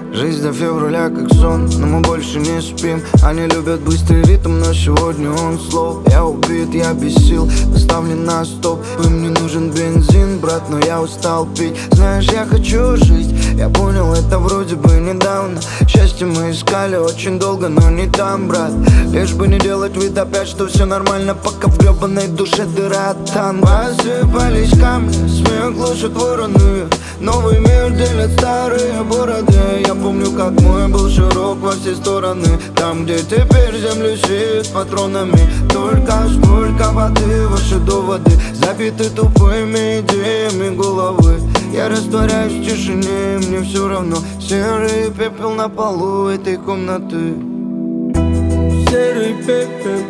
Жизнь до февраля как сон, но мы больше не спим. Они любят быстрый ритм, но сегодня он слов. Я убит, я без сил, поставлен на стоп. Мне нужен бензин, брат, но я устал пить. Знаешь, я хочу жить, я понял это вроде бы недавно. Счастье мы искали очень долго, но не там, брат. Лишь бы не делать вид опять, что все нормально, пока в гребаной душе дыра от танка. Посыпались камни, смех глушат вороны. Новый мир делят старые бороды. Я помню, как мой был широк во все стороны. Там, где теперь землю сеют патронами. Только сколько воды, ваши доводы забиты тупыми идеями головы. Я растворяюсь в тишине, и мне все равно. Серый пепел на полу этой комнаты. Серый пепел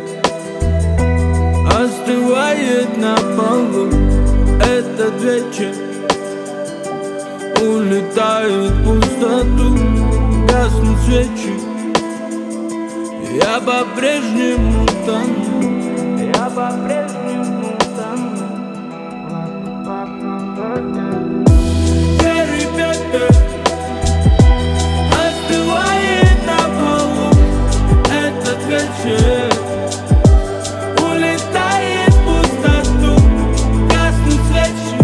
остывает на полу. Этот вечер улетает в пустоту, гаснут свечи. Я по-прежнему тону, я по-прежнему тону. Серый пепел остывает на полу. Этот вечер улетает в пустоту, гаснут свечи.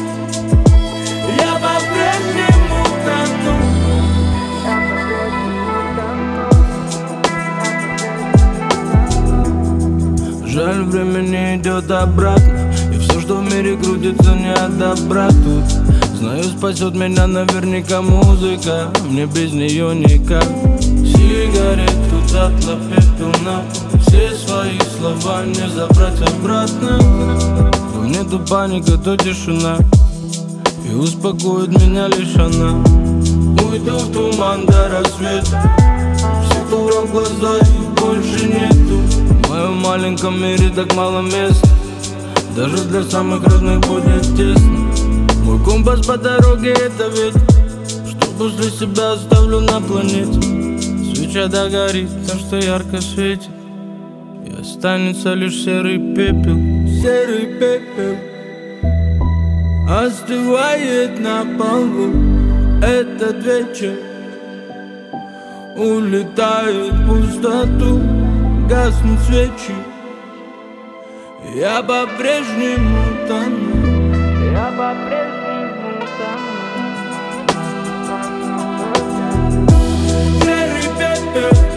Я по-прежнему тону. Жаль, время не идет обратно, и все, что в мире крутится, не от добра тут. Знаю, спасет меня наверняка музыка, мне без нее никак. Сигарету дотла, пепел на пол. Все свои слова не забрать обратно. Во мне то паника, то тишина, и успокоит меня лишь она. Уйду в туман до рассвета, стекло в глаза, их больше нету. В моем маленьком мире так мало места, даже для самых разных будет тесно. Мой компас по дороге это ветер, что после себя оставлю на планете. Свеча догорит, то что ярко светит, и останется лишь серый пепел. Серый пепел остывает на полу. Этот вечер улетает в пустоту, гаснут свечи. Я по-прежнему тону, я по-прежнему тону. Серый пепел